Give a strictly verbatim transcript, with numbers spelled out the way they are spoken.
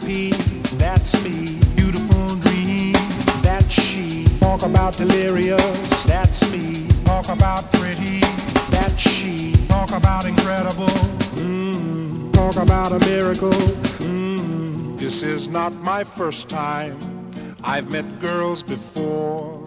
happy, that's me. Beautiful dream, that's she. Talk about delirious, that's me. Talk about pretty, that's she. Talk about incredible, mm. Talk about a miracle, mm. This is not my first time. I've met girls before,